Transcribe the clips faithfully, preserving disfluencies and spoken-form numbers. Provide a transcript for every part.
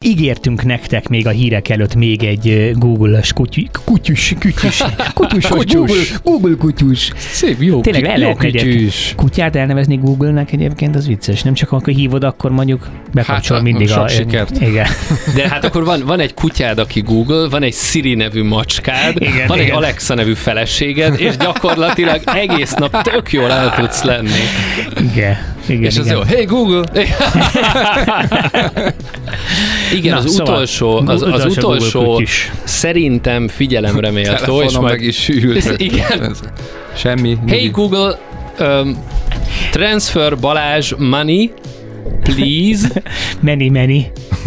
ígértünk nektek még a hírek előtt még egy Google-ös kutyus, kutyus, kutyus, kutyus, Google, Google kutyus. Szép, jó, tényleg jó, el lehet kutyus. Kutyát elnevezni Google-nek egyébként, az vicces. Nem csak amikor hívod, akkor mondjuk bekapcsol hát, mindig sok a... sikert. Igen. De hát akkor van, van egy kutyád, aki Google, van egy Siri nevű macskád, igen, van igen. egy Alexa nevű feleséged, és gyakorlatilag egész nap tök jól el tudsz lenni. Igen. Igen, és az igen. jó, hey Google! Igen, Na, az szóval, utolsó, az, az utolsó szerintem figyelemre méltó. És meg is sűrült. Igen. Semmi. Hey Google, um, transfer Balázs money, please. Many, many.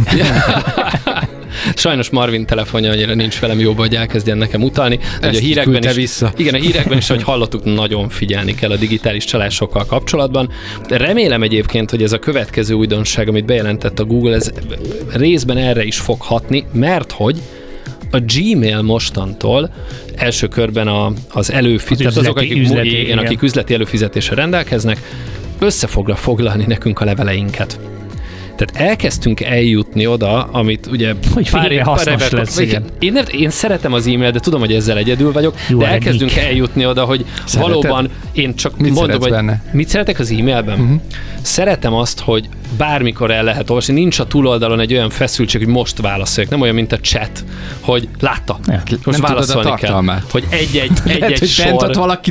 Sajnos Marvin telefonja annyira nincs velem jóba, hogy elkezdjen nekem utalni. Hogy a hírekben is, vissza. Igen, a hírekben is, hogy hallottuk, nagyon figyelni kell a digitális csalásokkal kapcsolatban. Remélem egyébként, hogy ez a következő újdonság, amit bejelentett a Google, ez részben erre is fog hatni, mert hogy a Gmail mostantól első körben a, az előfizetés, azok, akik, üzleti, igen, igen. akik üzleti előfizetéssel rendelkeznek, össze fogja foglalni nekünk a leveleinket. Tehát elkezdtünk eljutni oda, amit ugye... Hogy végre hasznos lesz, igen. Én, nem, én szeretem az e-mail, de tudom, hogy ezzel egyedül vagyok, Jó, de elkezdünk geek. eljutni oda, hogy Szereted? valóban én csak Mit mondom, hogy benne? mit szeretek az e-mailben? Uh-huh. Szeretem azt, hogy bármikor el lehet olvasni, nincs a túloldalon egy olyan feszültség, hogy most válaszoljak, nem olyan, mint a chat, hogy látta, Ja. most Nem válaszolni tudod a kell. tartalmát. Hogy egy-egy, Lehet, egy-egy hogy bent sor, ott valaki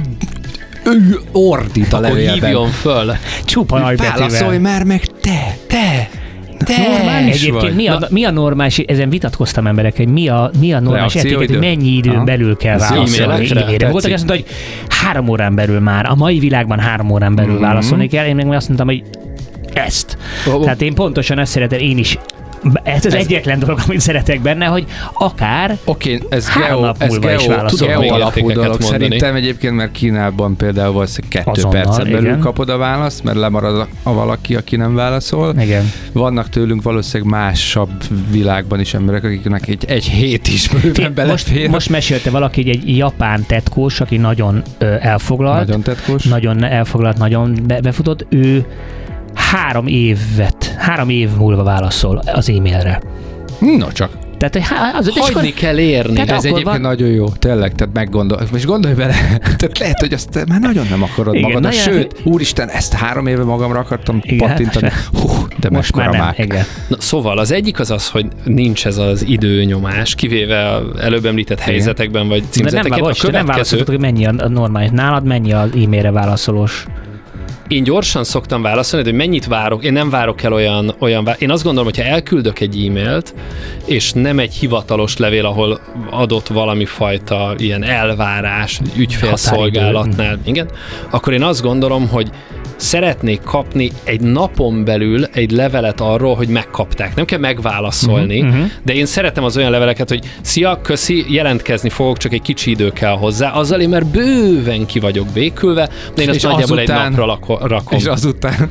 ő ordít a akkor levélben. hívjon föl. Csupa nagybetűvel. Válaszolj már meg te, te, te. Normális egyébként mi a, mi a normális, ezen vitatkoztam emberek, hogy mi a, mi a normális Reakcióidő? etiket, hogy mennyi időn Aha. belül kell Ez válaszolni e-mailekre? e-mailre. Volt, aki azt mondta, hogy három órán belül már, a mai világban három órán belül Mhm. válaszolni kell, én meg azt mondtam, hogy ezt. Oh, oh. Tehát én pontosan ezt szeretem, én is. Ez az Ez- egyetlen dolog, amit szeretek benne, hogy akár Oké, okay, ez Három geo, nap ez múlva is geo, válaszol. geo Még alapú értékeket dolog. mondani. Szerintem egyébként, mert Kínában például valószínűleg kettő Azonnal, percen belül igen. kapod a választ, mert lemarad a, a valaki, aki nem válaszol. igen. Vannak tőlünk valószínűleg másabb világban is emberek, akiknek egy, egy hét is bőven belefér. Most, most mesélte valaki, hogy egy japán tetkós, aki nagyon ö, elfoglalt, Nagyon tetkos. nagyon elfoglalt, nagyon be, befutott, ő három évet, három év múlva válaszol az e-mailre. No csak. Tehát, hogy há, az, Hagyni kell érni. Tehát Ez akkor egyébként van- nagyon jó, tényleg, tehát meggondol. Most gondolj bele, tehát lehet, hogy azt már nagyon nem akarod Igen, magadra, nagyon- sőt, úristen, ezt három éve magamra akartam Igen, pattintani. Hú, de most már mekkora nem. mák. Igen. Na, szóval az egyik az az, hogy nincs ez az időnyomás, kivéve az előbb említett helyzetekben vagy De nem, címzeteket. bocs, te nem válaszoltad, hogy mennyi a a normális. Nálad mennyi az e-mailre válaszolós? Én gyorsan szoktam válaszolni, hogy mennyit várok. Én nem várok el olyan, olyan vá- Én azt gondolom, hogy ha elküldök egy e-mailt, és nem egy hivatalos levél, ahol adott valami fajta ilyen elvárás ügyfélszolgálatnál, igen, akkor én azt gondolom, hogy szeretnék kapni egy napon belül egy levelet arról, hogy megkapták. Nem kell megválaszolni, Uh-huh, uh-huh. de én szeretem az olyan leveleket, hogy szia, köszi, jelentkezni fogok, csak egy kicsi idő kell hozzá. Azzal én már bőven ki vagyok békülve, de én azt És nagyjából egy azután- napra lako- rakom. És azután,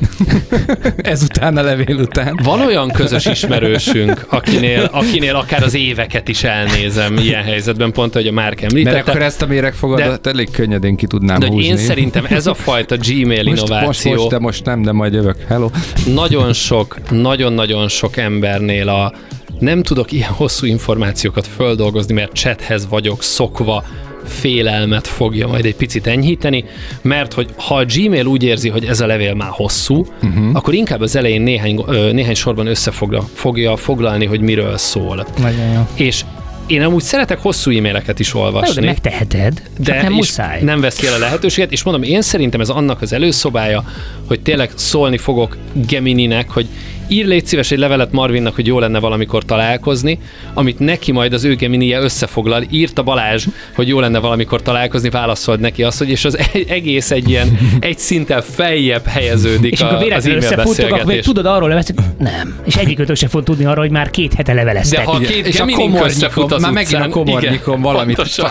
ezután a levél után. Van olyan közös ismerősünk, akinél, akinél akár az éveket is elnézem ilyen helyzetben, pont, hogy a Márk említette. Mert akkor ezt a méregfogadat De- elég könnyedén ki tudnám de hogy húzni. én szerintem ez a fajta Gmail most, innováció most, most, de most nem, de majd jövök. Hello. nagyon sok, nagyon-nagyon sok embernél a nem tudok ilyen hosszú információkat földolgozni, mert chathez vagyok szokva, félelmet fogja majd egy picit enyhíteni, mert hogy ha a Gmail úgy érzi, hogy ez a levél már hosszú, uh-huh. akkor inkább az elején néhány, ö, néhány sorban összefogja fogja foglalni, hogy miről szól. Nagyon jó. És én amúgy szeretek hosszú e-maileket is olvasni. De megteheted, De csak nem is muszáj. nem vesz ki el a lehetőséget, és mondom, én szerintem ez annak az előszobája, hogy tényleg szólni fogok Gemininek, hogy ír légy szíves egy levelet Marvinnak, hogy jó lenne valamikor találkozni, amit neki majd az ő Geminije összefoglal. Írta Balázs, hogy jó lenne valamikor találkozni, válaszold neki azt, hogy és az egész egy ilyen egy szinttel feljebb helyeződik És a, amikor az véletlenül e-mail összefuttok, akkor még beszélgetés. tudod arról levezni, nem. És egyikőtök sem fog tudni arról, hogy már két hete leveleztek. De ha Igen. két És a Geminink komornyikom, összefut az már megint a utcán, komornyikom igen, valamit. pontosan.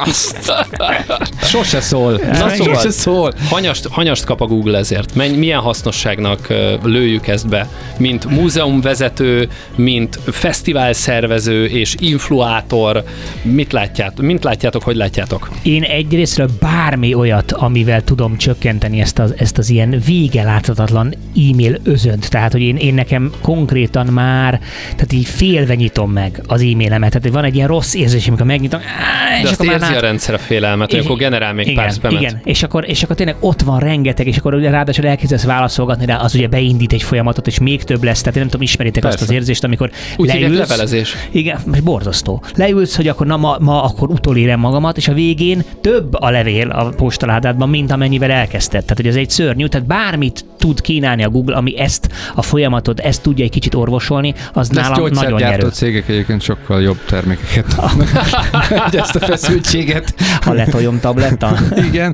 Sose szól. Na Na, szóval- sose szól. Hanyast, hanyast kap a Google ezért. Menj, milyen hasznosságnak ö, lőjük ezt be, mint múzeumvezető, mint fesztiválszervező és influátor. Mit látjátok? Mint látjátok, hogy látjátok? Én egyrésztről bármi olyat, amivel tudom csökkenteni ezt az, ezt az ilyen vége láthatatlan e-mail özönt. Tehát, hogy én, én nekem konkrétan már, tehát így félve nyitom meg az e-mailemet. Tehát van egy ilyen rossz érzés, amikor megnyitom. De azt érzi már... a rendszer a félelmet, hogy akkor generál még igen, pár spamet. Igen, és akkor, és akkor tényleg ott van rengeteg, és akkor ugye ráadásul elkezdesz válaszolgatni rá, az ugye beindít egy folyamatot, és még több lesz. Tehát én nem tudom, ismeritek Persze. azt az érzést, amikor úgy leülsz. levelezés. Igen, borzasztó. Leülsz, hogy akkor na ma, ma akkor utolérem magamat, és a végén több a levél a postaládádban, mint amennyivel elkezdted. Tehát, hogy ez egy szörnyű, tehát bármit tud kínálni a Google, ami ezt a folyamatot, ezt tudja egy kicsit orvosolni, az de nálam nagyon nyerő. cégek egyébként sokkal jobb termékeket tudnak, ezt a feszültséget. A letoljom tabletta. Igen.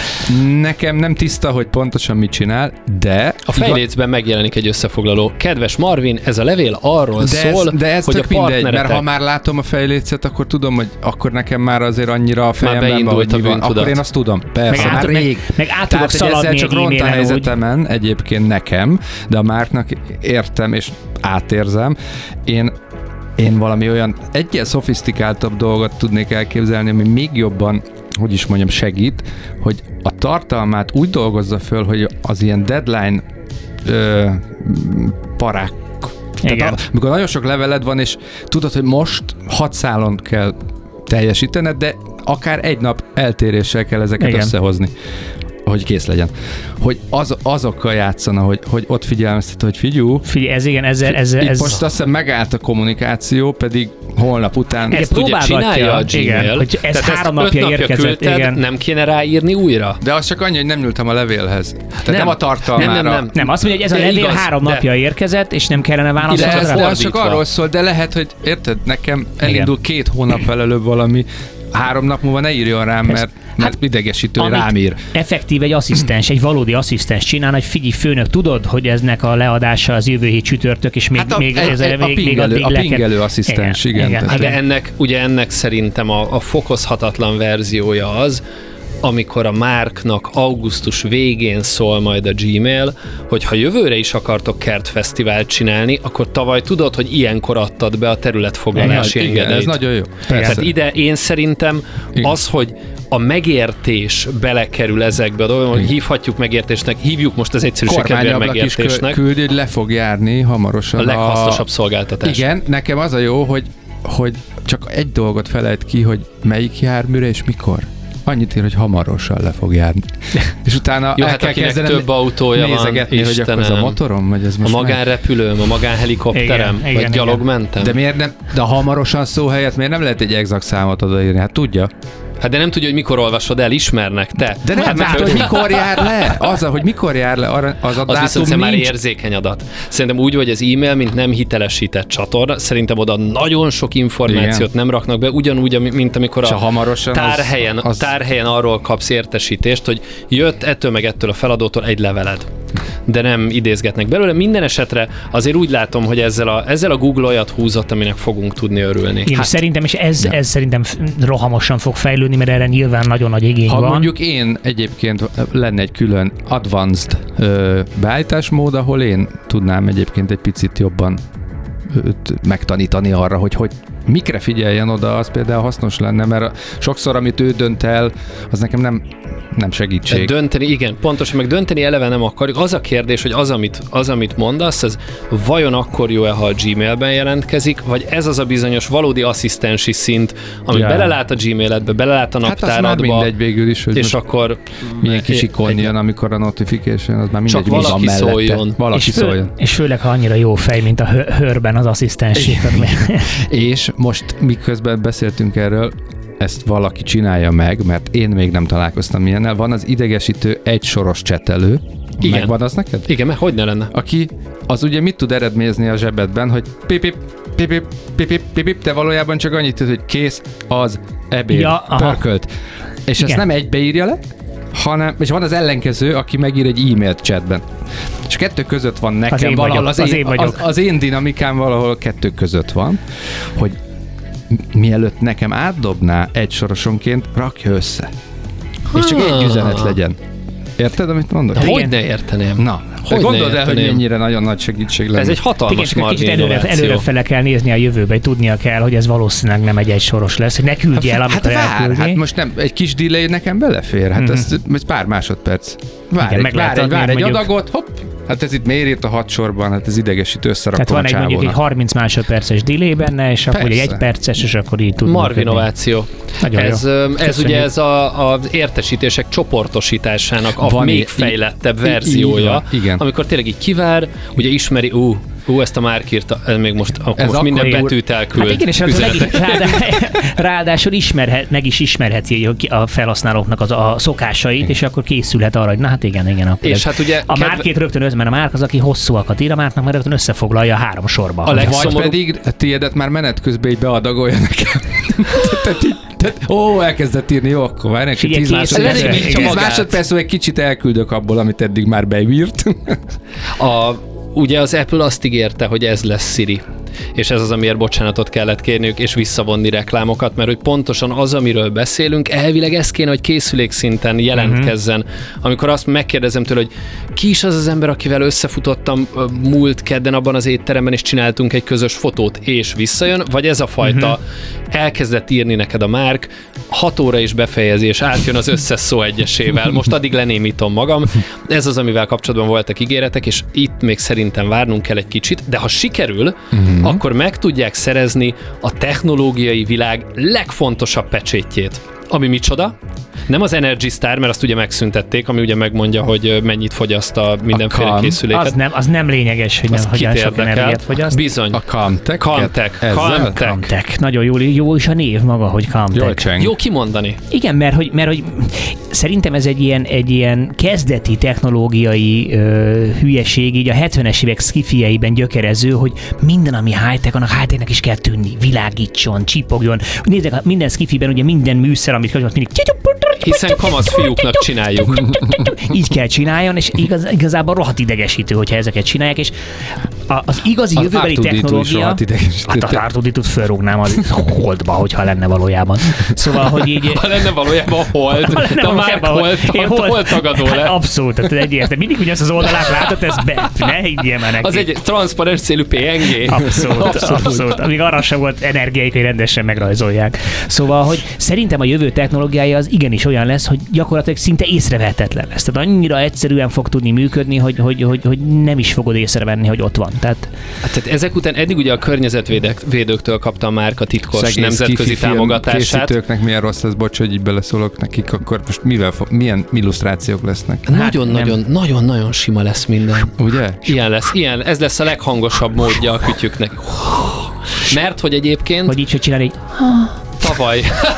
Nekem nem tiszta, hogy pontosan mit csinál, de... A fejlécben megjelenik egy összefoglaló. Kedves Marvin, ez a levél arról de szól, ez, de ez hogy tök a mindegy, partneretek... mert ha már látom a fejlécet, akkor tudom, hogy akkor nekem már azért annyira a fejemben van, hogy mi van. Akkor én azt tudom. Persze, meg már át, rég. Meg, meg át tudok Tehát, szaladni csak egy ront a e-mailen helyzetemen úgy. egyébként nekem, de a Márknak értem és átérzem. Én Én valami olyan egyel szofisztikáltabb dolgot tudnék elképzelni, ami még jobban, hogy is mondjam, segít, hogy a tartalmát úgy dolgozza föl, hogy az ilyen deadline ö, parák. Tehát a, mikor nagyon sok leveled van, és tudod, hogy most hat szálon kell teljesítened, de akár egy nap eltéréssel kell ezeket Igen. összehozni, hogy kész legyen. Hogy az, azokkal játszana, hogy, hogy ott figyelmeztet, hogy figyelj. Figyelj, ez igen, ez... ez, ez Itt most azt hiszem megállt a kommunikáció, pedig holnap után... Ezt ugye csinálja a Gmail. Igen, hogy ez Tehát három napja napja érkezett. Küldted, igen. Nem kéne ráírni újra? De az csak annyi, hogy nem nyúltam a levélhez. Tehát nem, nem a tartalmára. Nem, nem, nem. nem, azt mondja, hogy ez a de levél igaz, három de... napja érkezett, és nem kellene válaszolni de, rá. de az csak arról szól, de lehet, hogy érted, nekem elindul igen. két hónappal előbb valami, három nap múlva ne írjon rám, mert, mert hát, idegesítő, hogy rám ír. Effektív egy asszisztens, egy valódi asszisztens csinál, hogy figyelj, főnök, tudod, hogy eznek a leadása az jövő hét csütörtök, és még, hát a, még, ez, a, a, még, pingelő, még a pingelő asszisztens, igen. igen, igen. De ennek, ugye ennek szerintem a, a fokozhatatlan verziója az, amikor a Márknak augusztus végén szól majd a Gmail, hogy ha jövőre is akartok kertfesztivált csinálni, akkor tavaly tudod, hogy ilyenkor adtad be a területfoglalási igen, engedélyt. Igen, ez nagyon jó. Tehát ide én szerintem igen. az, hogy a megértés belekerül ezekbe a dolgokba, hogy hívhatjuk megértésnek, hívjuk most az egyszerűség kedvéért megértésnek. Is küldi, hogy le fog járni hamarosan. A leghasznosabb a... szolgáltatás. Igen, nekem az a jó, hogy, hogy csak egy dolgot felejt ki, hogy melyik járműre és mikor. Annyit ír, hogy hamarosan le fog járni. És utána jó, el hát kell akinek kezdenem több autója van, hogy akkor ez a motorom, vagy ez most a magánrepülőm, a magánhelikopterem, igen, vagy igen, gyalog igen. mentem. De miért nem, de a hamarosan szó helyett miért nem lehet egy exakt számot odaírni? Hát tudja. Hát de nem tudja, hogy mikor olvasod el, ismernek te. De nem, hát, hogy mikor jár le. Az, hogy mikor jár le, arra, az a az dátum viszont nincs. már érzékeny adat. Szerintem úgy, hogy az e-mail, mint nem hitelesített csatorna, szerintem oda nagyon sok információt igen. nem raknak be, ugyanúgy, mint amikor a, a tárhelyen, az, az... tárhelyen arról kapsz értesítést, hogy jött ettől meg ettől a feladótól egy leveled. De nem idézgetnek belőle. Minden esetre azért úgy látom, hogy ezzel a, ezzel a Google olyat húzott, aminek fogunk tudni örülni. Én hát, szerintem, és ez, ez szerintem rohamosan fog fejlődni, mert erre nyilván nagyon nagy igény ha van. Mondjuk én egyébként lenne egy külön advanced ö, beállításmód, ahol én tudnám egyébként egy picit jobban őt megtanítani arra, hogy hogy mikre figyeljen oda, az például hasznos lenne, mert sokszor, amit ő dönt el, az nekem nem, nem segítség. De dönteni, igen, pontosan, meg dönteni eleve nem akarjuk. Az a kérdés, hogy az, amit, az, amit mondasz, ez vajon akkor jó-e, ha a Gmailben jelentkezik, vagy ez az a bizonyos valódi asszisztensi szint, ami ja. belelát a Gmailedbe, belelát a naptáradba. Hát az már mindegy végül is, hogy és akkor milyen kis ikon jön, amikor a notification, az már mindegy, csak valaki szóljon. Valaki és, fő, szóljon. És főleg, ha annyira jó fej, mint a hörben az asszisztens. És most miközben beszéltünk erről, ezt valaki csinálja meg, mert én még nem találkoztam ilyennel. Van az idegesítő egysoros csetelő. Igen. Megvan az neked? Igen, mert hogy ne lenne? Aki az ugye mit tud eredményezni a zsebedben, hogy pipip, pipip, pipip, pipip, de valójában csak annyit tud, hogy kész az ebéd, ja, pörkölt. És igen. ezt nem egybe írja le, hanem, és van az ellenkező, aki megír egy e-mailt chatben. És kettő között van nekem az valahol, vagyok, az, én, az, az, az én dinamikám valahol kettő között van, hogy mielőtt nekem átdobná egy sorosonként, rakja össze. Ha. És csak egy üzenet legyen. Érted, amit mondok? Hogy ne érteném? Na, Hogy gondold el, hogy mennyire nagyon nagy segítség lenne. Ez egy hatalmas igen, margin kicsit előre, előre fele kell nézni a jövőbe, tudnia kell, hogy ez valószínűleg nem egy egysoros lesz, hogy ne küldj el, amikor hát vár, elküldni. hát most nem, egy kis delay nekem belefér, hát mm-hmm. ez, ez pár másodperc. Vár igen, egy, vár egy, vár egy mondjuk... adagot, hopp, hát ez itt miért írt a hat sorban, hát ez idegesítő, összerakom tehát van egy mondjuk egy harminc másodperces delay benne, és akkor egy egy perces, és akkor így tudunk. Marginnováció. Ez, ez ugye ez a, az értesítések csoportosításának a van még í- fejlettebb í- verziója, í- igen. Amikor tényleg így kivár, ugye ismeri, ú, Ú, ezt a Márk írta, még most, akkor most minden betűt elküld. Hát igen, és legis, rádá, ráadásul ismerhet, meg is ismerheti a felhasználóknak az, a szokásait, és akkor készülhet arra, hogy na hát igen, igen. Akkor és hát ugye a kedve... Márkét rögtön össze, mert a Márk az, aki hosszúakat ír, a Márknak már rögtön összefoglalja három sorba. A legszomorúbb... Vagy pedig a tiédet már menet közben így beadagolja nekem. tehát így, tehát, ó, elkezdett írni, jó, akkor várj neki tíz másodperc, hogy egy kicsit elküldök abból, amit eddig már beírt. a Ugye az Apple azt ígérte, hogy ez lesz Siri, és ez az, amiért bocsánatot kellett kérniük, és visszavonni reklámokat, mert hogy pontosan az, amiről beszélünk, elvileg ez kéne, hogy készülékszinten jelentkezzen. Uh-huh. Amikor azt megkérdezem tőle, hogy ki is az az ember, akivel összefutottam múlt kedden abban az étteremben, és csináltunk egy közös fotót, és visszajön, vagy ez a fajta uh-huh. elkezdett írni neked a Márk, hat óra is befejezi, és átjön az összes szó egyesével. Most addig lenémítom magam. Ez az, amivel kapcsolatban voltak ígéretek, és itt még szerintem várnunk kell egy kicsit, de ha sikerül, uh-huh. akkor meg tudják szerezni a technológiai világ legfontosabb pecsétjét. Ami micsoda? Nem az Energy Star, mert azt ugye megszüntették, ami ugye megmondja, hogy mennyit fogyaszt a mindenféle a készüléket. Az nem, az nem lényeges, hogy nem hogyan sok energiát fogyaszt. Bizony. A Calmtech. Calmtech. Calmtech. Nagyon jó, jó is a név maga, hogy Calmtech. Jó, jó kimondani. Igen, mert hogy, mert hogy szerintem ez egy ilyen, egy ilyen kezdeti technológiai ö, hülyeség, így a hetvenes évek skifieiben gyökerező, hogy minden, ami high-tech, annak high-technek is kell tűnni, világítson, csipogjon. Nézzük, minden skifiben ugye minden műszer, amit kapcsolat mindig hiszen kamasz fiúknak csináljuk. Így kell csináljon, és igaz, igazából rohadt idegesítő, hogyha ezeket csinálják, és a, az igazi az jövőbeli technológia... Hát a er kettő dé-t fölrúgnám a holdba, hogyha lenne valójában. Szóval, hogy így... Ha lenne valójában a hold, de a Márk hold tagadó le. Abszolút, tehát egyértelmű. Mindig ugyanazt az oldalát látod, ez be, ne higgyél már neki. Az egy transzparens célú pé en gé. Abszolút, abszolút. abszolút. Amíg arra sem volt energiáik, hogy rendesen megrajzolják. Szóval, hogy szerintem a jövő technológiája az igenis olyan lesz, hogy gyakorlatilag szinte észrevehetetlen lesz. Tehát annyira egyszerűen fog tudni működni, hogy, hogy, hogy, hogy nem is fogod észrevenni, hogy ott van. Tehát... Hát, tehát ezek után eddig ugye a környezetvédőktől kaptam már a titkos szegény nemzetközi támogatását. Készítőknek milyen rossz ez, bocs, hogy így beleszólok nekik, akkor most mivel fog, milyen illusztrációk lesznek? Nagyon-nagyon, nagyon-nagyon sima lesz minden. Ugye? Ilyen lesz, ilyen, ez lesz a leghangosabb módja a kütyüknek. Mert hogy egyébként... Hogy így, hogy csinálni így... Tavaly,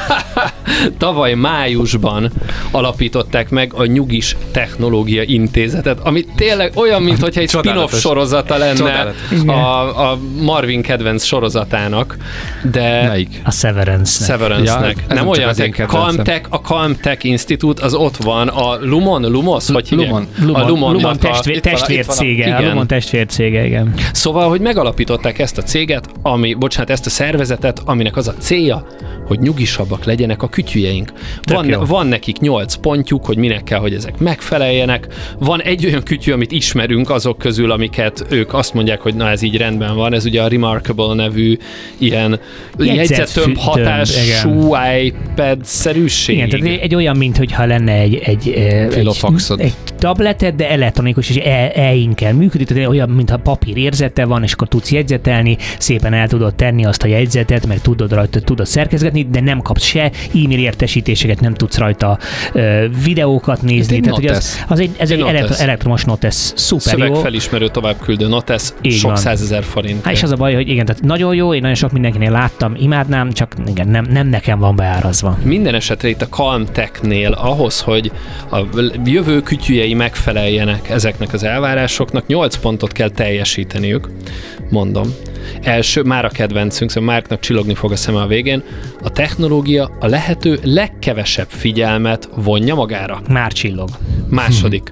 tavaly májusban alapították meg a Nyugis Technológia Intézetet, ami tényleg olyan, mintha egy spin-off sorozata lenne a, a Marvin kedvenc sorozatának, de... Melyik? A Severance. Severance-nek. Ja, nem olyan, Calmtech, a Calmtech Institute, az ott van, a Lumon, Lumos, hogy hívják? Lumon. Lumon, a Lumon, Lumon testvér, testvércége, a Lumon testvércége, igen. Szóval, hogy megalapították ezt a céget, ami, bocsánat, ezt a szervezetet, aminek az a célja, hogy nyugisabbak legyenek a kütyüjeink. Van, van nekik nyolc pontjuk, hogy minek kell, hogy ezek megfeleljenek. Van egy olyan kütyű, amit ismerünk azok közül, amiket ők azt mondják, hogy na ez így rendben van. Ez ugye a Remarkable nevű ilyen jegyzettömb hatású iPad-szerűség. Igen, tehát egy olyan, mintha lenne egy, egy, egy, egy tableted, de elektronikus, és e-in kell működik, tehát olyan, mintha papír érzete van, és akkor tudsz jegyzetelni, szépen el tudod tenni azt a jegyzetet, meg tudod rajta, tudod szerkezgetni, de nem kapsz se e-mail értesítéseket, nem tudsz rajta uh, videókat nézni. Tehát, hogy az, az egy, ez egy elektro, elektromos Notes, szuper jó. Szövegfelismerő továbbküldő Notes, sok százezer forint. Hát és az a baj, hogy igen, tehát nagyon jó, én nagyon sok mindenkinél láttam, imádnám, csak igen, nem, nem nekem van beárazva. Minden esetre itt a Calmtechnél ahhoz, hogy a jövő kütyüjei megfeleljenek ezeknek az elvárásoknak, nyolc pontot kell teljesíteniük, mondom. Első, már a kedvencünk, szóval Márknak csillogni fog a szeme a végén, a technológia a lehető legkevesebb figyelmet vonja magára. Már csillog. Második,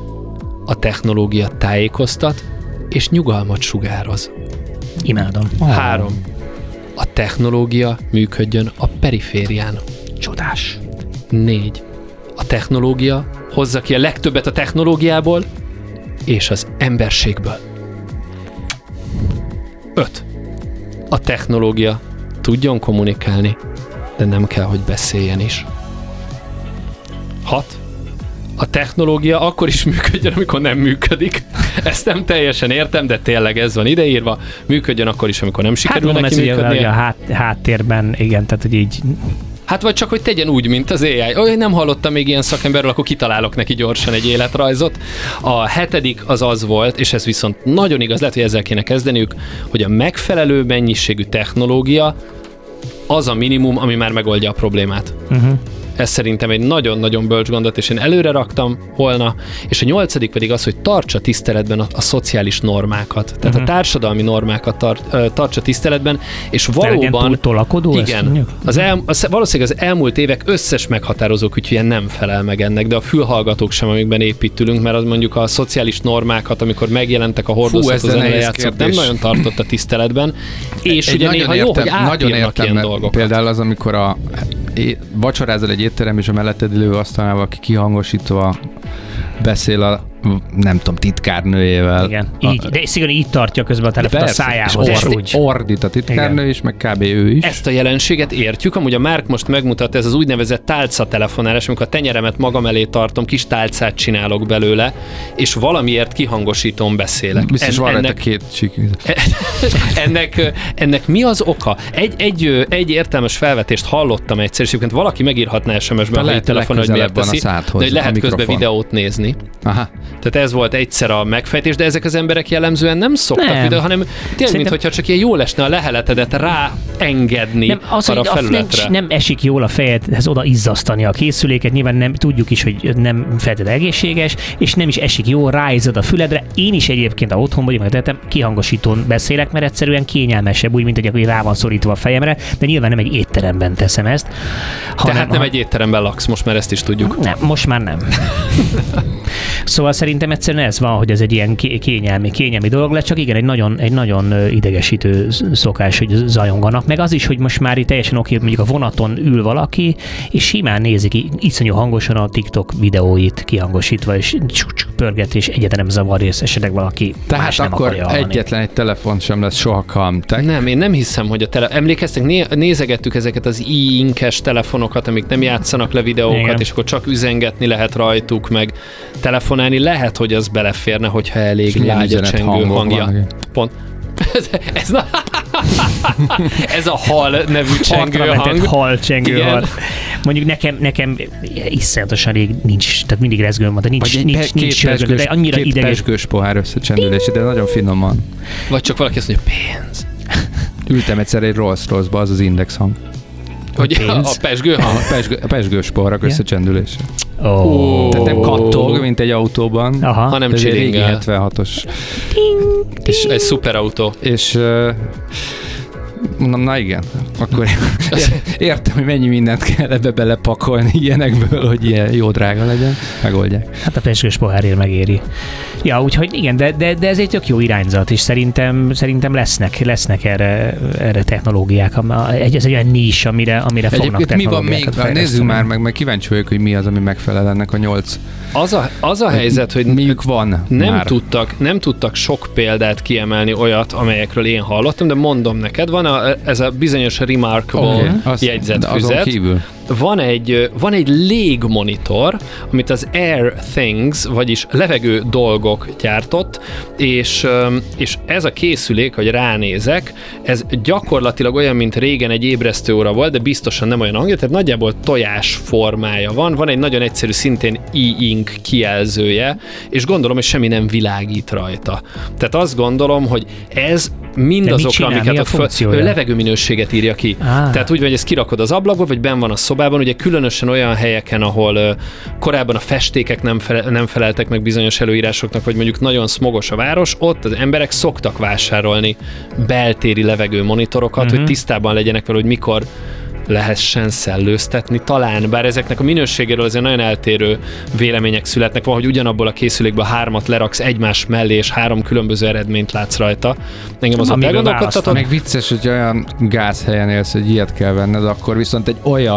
a technológia tájékoztat és nyugalmat sugároz. Imádom. Három, a technológia működjön a periférián. Csodás. Négy, a technológia hozza ki a legtöbbet a technológiából, és az emberségből. öt. A technológia tudjon kommunikálni, de nem kell, hogy beszéljen is. hat. A technológia akkor is működjön, amikor nem működik. Ezt nem teljesen értem, de tényleg ez van ideírva. Működjön akkor is, amikor nem sikerül hát, neki ez működnie. Ugye a hát, háttérben, igen, tehát hogy így... Hát vagy csak, hogy tegyen úgy, mint az á i. Olyan nem hallottam még ilyen szakemberről, akkor kitalálok neki gyorsan egy életrajzot. A hetedik az az volt, és ez viszont nagyon igaz, lehet, hogy ezzel kéne kezdeniük, hogy a megfelelő mennyiségű technológia az a minimum, ami már megoldja a problémát. Uh-huh. Ez szerintem egy nagyon-nagyon bölcs gondot, és én előre raktam volna. És a nyolcadik pedig az, hogy tartsa tiszteletben a, a szociális normákat. Tehát uh-huh. a társadalmi normákat tart, uh, tartsa tiszteletben, és valóban... tolakodó, igen, az el, az, valószínűleg az elmúlt évek összes meghatározó kütyűje nem felel meg ennek, de a fülhallgatók sem, amikben építülünk, mert az mondjuk a szociális normákat, amikor megjelentek a hordozható zenelejátszók, nem nagyon tartott a tiszteletben. És egy ugye néha jó, hogy átírnak ilyen dolgokat. Például az, amikor a vacsorázol egy étterem, és a melletted ülő asztalával, aki kihangosítva beszél a, nem tudom, titkárnőjével. Igen, így, a, de szigorúan így tartja közben a telefon a szájához. És ord, ordít a titkárnő igen. is, meg kb. Ő is. Ezt a jelenséget értjük, amúgy a Márk most megmutatta, ez az úgynevezett tálcatelefonálás, amikor a tenyeremet magam elé tartom, kis tálcát csinálok belőle, és valamiért kihangosítón beszélek. Biztos en, van ennek, két csík. ennek, ennek mi az oka? Egy, egy, egy értelmes felvetést hallottam egyszer, és egyébként valaki megírhatná es em es-ben, hogy a telefon, hogy miért teszi, de hogy lehet közben videót nézni. Aha. Tehát ez volt egyszer a megfejtés, de ezek az emberek jellemzően nem szoktak nem. videó, hanem tényleg, mintha csak ilyen jól esne a leheletedet ráengedni nem, az, arra a felületre. Nem, nem esik jól a fejedhez oda izzasztani a készüléket, nyilván nem tudjuk is, hogy nem feltétlenül egészséges, és nem is esik jól, ráizzad a füledre. Én is egyébként, ha otthon vagyok, meg tettem, kihangosítón beszélek, mert egyszerűen kényelmesebb, úgy, mint hogy rá van szorítva a fejemre, de nyilván nem egy étteremben teszem ezt. Tehát nem, nem ha... egy étteremben laksz, most már ezt is tudjuk. Nem, most már nem. Szóval szerintem egyszerűen ez van, hogy ez egy ilyen kényelmi, kényelmi dolog lett, csak igen, egy nagyon, egy nagyon idegesítő szokás, hogy zajonganak. Meg az is, hogy most már itt teljesen oké, hogy mondjuk a vonaton ül valaki, és simán nézik iszonyú hangosan a TikTok videóit kihangosítva, és csuk-csuk pörget, és egyáltalán nem zavar, és esetleg valaki tehát más nem akkor akarja hallani. Egyetlen egy telefon sem lesz soha Calmtech. Nem, én nem hiszem, hogy a tele... Emlékeztek, né- nézegettük ezeket az i-inkes telefonokat, amik nem játszanak le videókat, igen. és akkor csak üzengetni lehet rajtuk, meg telefonálni. Lehet, hogy az beleférne, hogyha elég lágy a csengő hangja. Pont. Ez, ez, a, ez a hal nevű csengő hang. hal csengő hang. Mondjuk nekem, nekem iszonyatosan rég nincs, tehát mindig rezgőm van, de nincs, vagy nincs, nincs sörgő, de annyira két ideges. Két pesgős pohár összecsendülési, de nagyon finoman. Vagy csak valaki azt mondja, pénz. Ültem egyszer egy Rolls-Royce-ba, az az index hang. Hogy a, a pesgő hang? A, pesgő, a pesgős poharak yeah. összecsendülése. Oh. Tehát nem kattog, mint egy autóban, aha. hanem csiringel. hetvenhatos. És egy szuperautó. És uh, mondom, na igen, akkor értem, hogy mennyi mindent kell ebbe belepakolni ilyenekből, hogy ilyen jó drága legyen, megoldják. Hát a pesgős pohárért megéri. Ja, úgyhogy igen, de, de, de ez egy tök jó irányzat, és szerintem, szerintem lesznek, lesznek erre, erre technológiák. Ez egy olyan nis, amire, amire fognak technológiákat mi van még? Nézzük már meg, meg kíváncsi vagyok, hogy mi az, ami megfelel ennek a nyolc. Az a, az a helyzet, hogy miük van nem már. tudtak, nem tudtak sok példát kiemelni olyat, amelyekről én hallottam, de mondom neked, van a, ez a bizonyos Remarkable okay, jegyzetfüzet. Van egy, van egy légmonitor, amit az Air Things, vagyis levegő dolgok gyártott, és, és ez a készülék, hogy ránézek, ez gyakorlatilag olyan, mint régen egy ébresztőóra volt, de biztosan nem olyan hangja, tehát nagyjából tojás formája van, van egy nagyon egyszerű, szintén e-ink kijelzője, és gondolom, hogy semmi nem világít rajta. Tehát azt gondolom, hogy ez mindazokra, amiket a, a levegőminőséget írja ki. Ah. Tehát úgy, hogy ezt kirakod az ablakba, vagy benn van a szobában, ugye különösen olyan helyeken, ahol uh, korábban a festékek nem, fele, nem feleltek meg bizonyos előírásoknak, vagy mondjuk nagyon szmogos a város, ott az emberek szoktak vásárolni beltéri levegőmonitorokat, uh-huh. hogy tisztában legyenek vele, hogy mikor lehessen szellőztetni talán, bár ezeknek a minőségéről azért nagyon eltérő vélemények születnek. Van, hogy ugyanabból a készülékből hármat leraksz egymás mellé, és három különböző eredményt látsz rajta. Engem az ott elgondolkodtatott. Meg vicces, hogy olyan gázhelyen élsz, hogy ilyet kell venned, akkor viszont egy olyan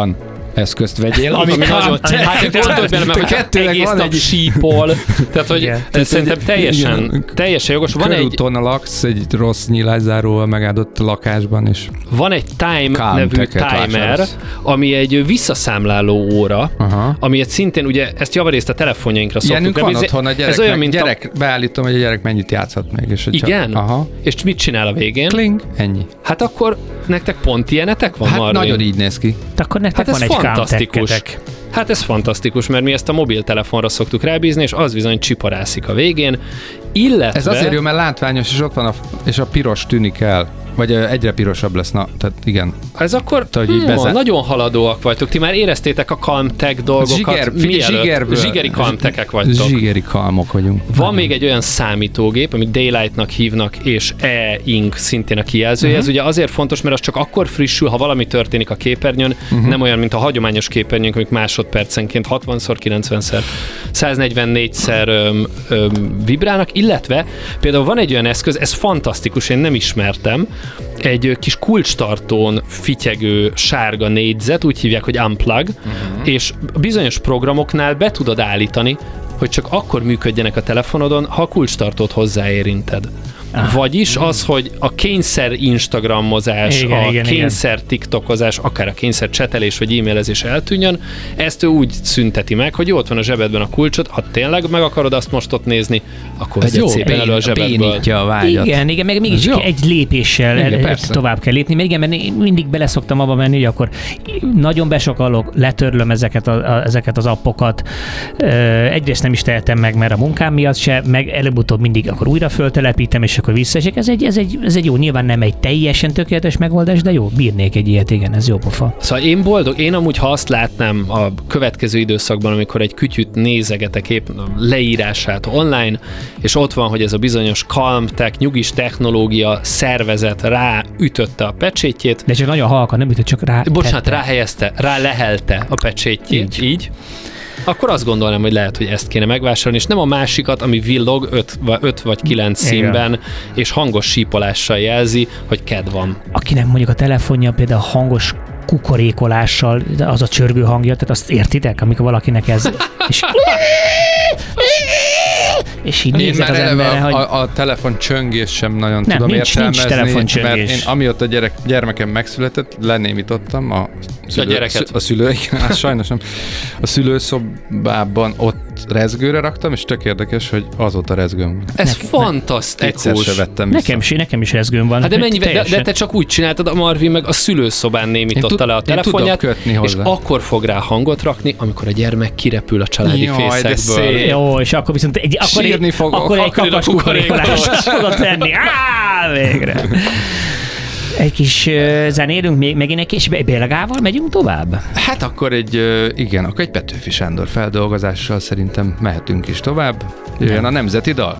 eszközt vegyél, Ami nagyon, hát te gondolj bele, mert hogy egész nap egy... sípol, tehát hogy yeah. szerintem teljesen, igen, teljesen jogos. Van körúton egy... laksz egy rossz nyilászáróval megáldott lakásban, és van egy Time nevű timer, ami egy visszaszámláló óra, aha, amilyet szintén, ugye ezt javarészt a telefonjainkra szoktuk. Ilyenünk van otthon a gyerek, olyan, mint gyerek a... beállítom, hogy a gyerek mennyit játszhat még. És igen? Csak... Aha. És mit csinál a végén? Kling, ennyi. Hát akkor nektek pont ilyenetek van, hát Marvin? Nagyon így néz ki. De akkor nektek hát van egy fantasztikus. Hát ez fantasztikus, mert mi ezt a mobiltelefonra szoktuk rábízni, és az bizony csiparászik a végén. Illetve... Ez azért jó, mert látványos, és ott van a, és a piros tűnik el. Vagy egyre pirosabb lesz, na, tehát igen. Ez akkor tehát, hmm, bezen... nagyon haladóak vagytok. Ti már éreztétek a calmtech dolgokat? Zsiger, zsigerből, zsigeri calmtechek vagytok. Zsigeri calmok vagyunk. Van Van még egy olyan számítógép, amit Daylightnak hívnak, és E-Ink szintén a kijelzője. Uh-huh. Ez ugye azért fontos, mert az csak akkor frissül, ha valami történik a képernyőn, uh-huh. nem olyan, mint a hagyományos képernyőnk, amik másodpercenként hatvanszor, kilencvenszer, száznegyvennégyszer öm, öm, vibrálnak, illetve például van egy olyan eszköz, ez fantasztikus, én nem ismertem, egy kis kulcstartón fityegő sárga négyzet, úgy hívják, hogy unplug, uh-huh. és bizonyos programoknál be tudod állítani, hogy csak akkor működjenek a telefonodon, ha a kulcstartót hozzáérinted. Ah, Vagyis mm. az, hogy a kényszer instagramozás, igen, a igen, kényszer igen. tiktokozás, akár a kényszer csetelés vagy e-mailezés eltűnjön, ezt ő úgy szünteti meg, hogy jó, ott van a zsebedben a kulcsod, ha tényleg meg akarod azt most ott nézni, akkor vegyed szépen elő a zsebedből. A vágyat. Igen, igen, meg mégis egy lépéssel igen, el, tovább kell lépni, mert igen, mert én mindig beleszoktam abba menni, hogy akkor nagyon besokalok, letörlöm ezeket, a, a, ezeket az appokat, egyrészt nem is tehetem meg, mert a munkám miatt se, meg előbb-utóbb mindig akkor újra föltelepítem, és akkor visszaesik. Ez egy, ez, egy, ez egy jó, nyilván nem egy teljesen tökéletes megoldás, de jó, bírnék egy ilyet, igen, ez jó pofa. Szóval én boldog, én amúgy, ha azt látnám a következő időszakban, amikor egy kütyüt nézegetek épp leírását online, és ott van, hogy ez a bizonyos calmtech, nyugis technológia szervezet ráütötte a pecsétjét. De csak nagyon halkan, nem ütött, csak rá. Bocsánat, ráhelyezte, rálehelte a pecsétjét. Így. így. Akkor azt gondolnám, hogy lehet, hogy ezt kéne megvásárolni, és nem a másikat, ami villog öt vagy kilenc színben, és hangos sípolással jelzi, hogy kedv van. Akinek mondjuk a telefonja például hangos kukorékolással, az a csörgő hangja, tehát azt értitek, amikor valakinek ez... és, és így nézek az emberre, a, hogy... A, a telefon csöngés sem nagyon nem, tudom nincs, értelmezni, nincs telefoncsöngés. Mert én amióta gyerek, gyermekem megszületett, lenémítottam a, szülő, a, a szülőik, hát sajnos nem, a szülőszobában ott rezgőre raktam, és tök érdekes, hogy azóta rezgőm. Ez ne, fantasztikus. Egyszer se vettem vissza. Nekem, nekem is rezgőm van. Hát de, mennyivel, de, de te csak úgy csináltad, a Marvin meg a szülőszobán némította le a telefonját, és akkor fog rá hangot rakni, amikor a gyermek kirepül a családi Jaj, fészekből. Jó, és akkor viszont egy, akkor sírni egy, fogok, akkor egy kakas kukorékolást fogod tenni. Á, végre. Egy kis uh, zenélünk, még, megint egy kis Bélagával megyünk tovább? Hát akkor egy, uh, igen, akkor egy Petőfi Sándor feldolgozással szerintem mehetünk is tovább. Jöjjön a nemzeti dal.